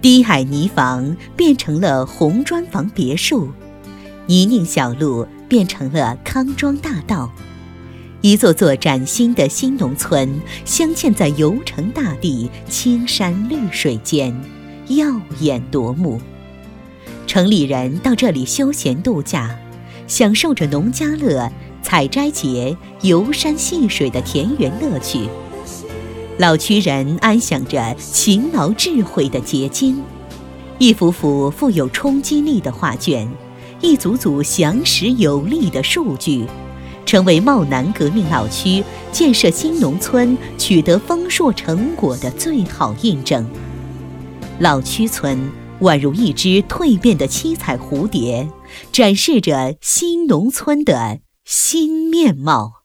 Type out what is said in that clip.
低矮泥房变成了红砖房别墅，泥泞小路变成了康庄大道，一座座崭新的新农村镶嵌在油城大地青山绿水间，耀眼夺目。城里人到这里休闲度假，享受着农家乐、采摘节、游山戏水的田园乐趣。老区人安享着勤劳智慧的结晶，一幅幅富有冲击力的画卷，一组组详实有力的数据，成为茂南革命老区建设新农村取得丰硕成果的最好印证。老区村宛如一只蜕变的七彩蝴蝶，展示着新农村的新面貌。